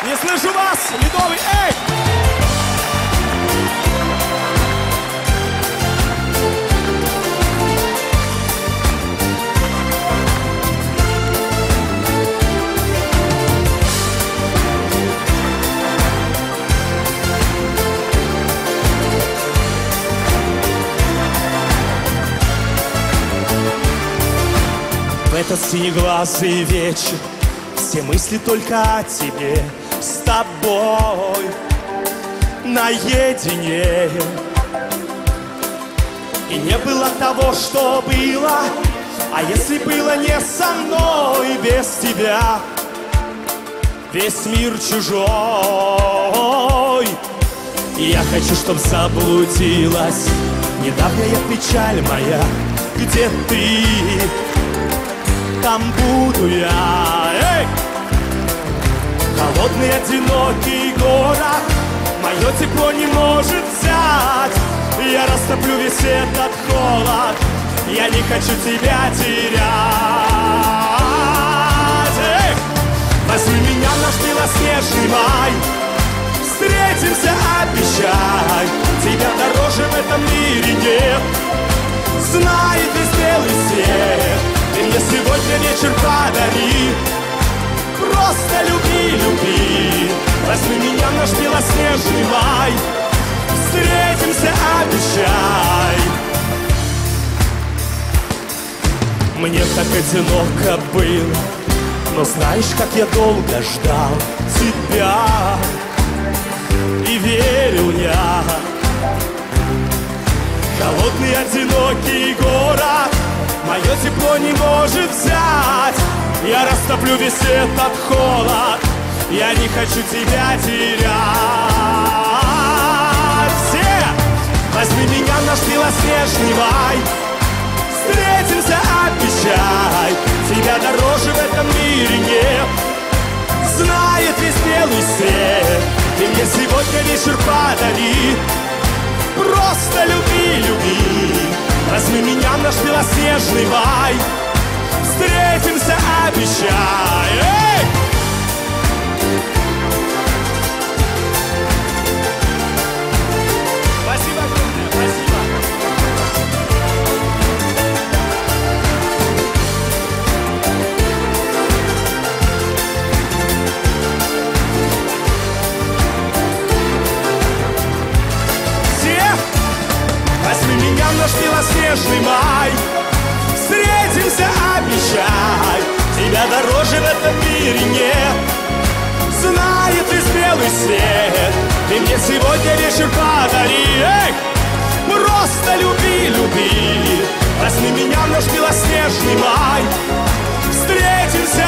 Не слышу вас, Ледовый, эй! В этот синеглазый вечер все мысли только о тебе, с тобой наедине. И не было того, что было, а если было не со мной, без тебя весь мир чужой. И я хочу, чтоб заблудилась недавняя печаль моя. Где ты? Там буду я. Эй! Холодный, одинокий город мое тепло не может взять. Я растоплю весь этот холод. Я не хочу тебя терять. Эй! Возьми меня в наш белоснежный май. Встретимся, обещай. Тебя дороже в этом мире нет. Знает весь белый свет. Ты мне сегодня вечер подари. Просто люби, люби. Возьми меня в наш белоснежный май. Встретимся, обещай. Мне так одиноко было, но знаешь, как я долго ждал тебя. И верил я. Холодный, одинокий город мое тепло не может взять. Я растоплю весь этот холод. Я не хочу тебя терять. Все! Возьми меня в наш белоснежный май. Встретимся, обещай. Тебя дороже в этом мире нет. Знает весь белый свет. Ты мне сегодня вечер подари. Просто люби, люби. Возьми меня в наш белоснежный май. Встретимся, обещай. Эй! Спасибо огромное, спасибо. Возьми меня в наш белоснежный май. Встретимся, обещай. Тебя дороже в этом мире нет. Знает весь белый свет. Ты мне сегодня вечер подари. Эй! Просто люби, люби. Возьми меня в наш белоснежный май. Встретимся,